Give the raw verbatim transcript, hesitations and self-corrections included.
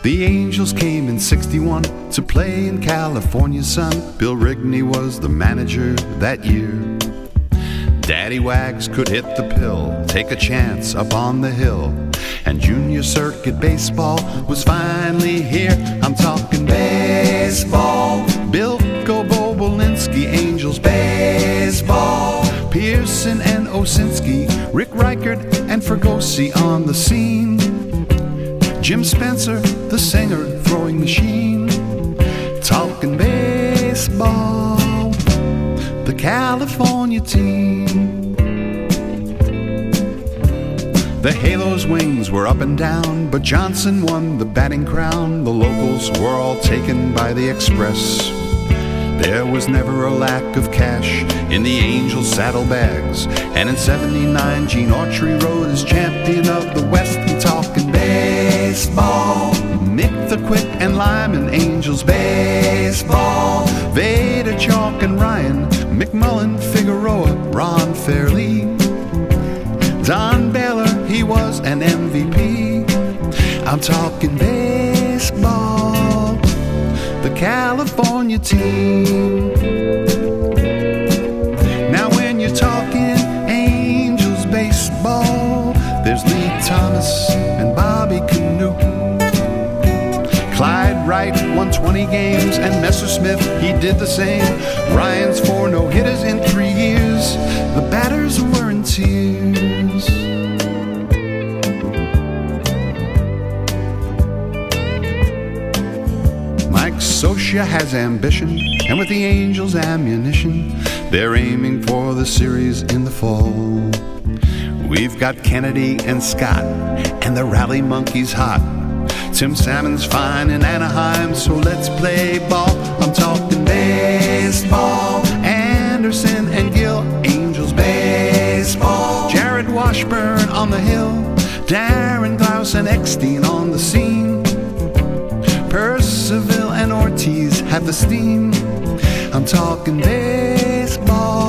The Angels came in sixty-one to play in California sun. Bill Rigney was the manager that year. Daddy Wags could hit the pill, take a chance up on the hill, and junior circuit baseball was finally here. I'm talking baseball. Bilko Bobulinski, Angels baseball. Pearson and Osinski, Rick Reichert and Fergosi on the scene. Jim Spencer, the singer, throwing machine. Talking baseball. The California team. The Halos' wings were up and down, but Johnson won the batting crown. The locals were all taken by the Express. There was never a lack of cash in the Angels' saddlebags. And in seventy-nine, Gene Autry rode as champion of the West. And talking baseball. Mick the Quick and Lyman, Angels baseball. Vader, Chalk and Ryan, McMullen, Figueroa, Ron Fairley. Don Baylor, he was an M V P. I'm talking baseball. The California team. Now when you're talking Angels baseball, there's Lee Thomas and Bobby Canoe. Clyde Wright won twenty games, and Messersmith, he did the same. Ryan's four no-hitters in three years. The batters were in tears. Mike Scioscia has ambition, and with the Angels' ammunition, they're aiming for the series in the fall. We've got Kennedy and Scott, and the Rally Monkeys hot. Tim Salmon's fine in Anaheim, so let's play ball. I'm talking baseball. Anderson and Gill, Angels baseball. Jared Washburn on the hill. Darren Glaus and Eckstein on the scene. Percival and Ortiz have the steam. I'm talking baseball.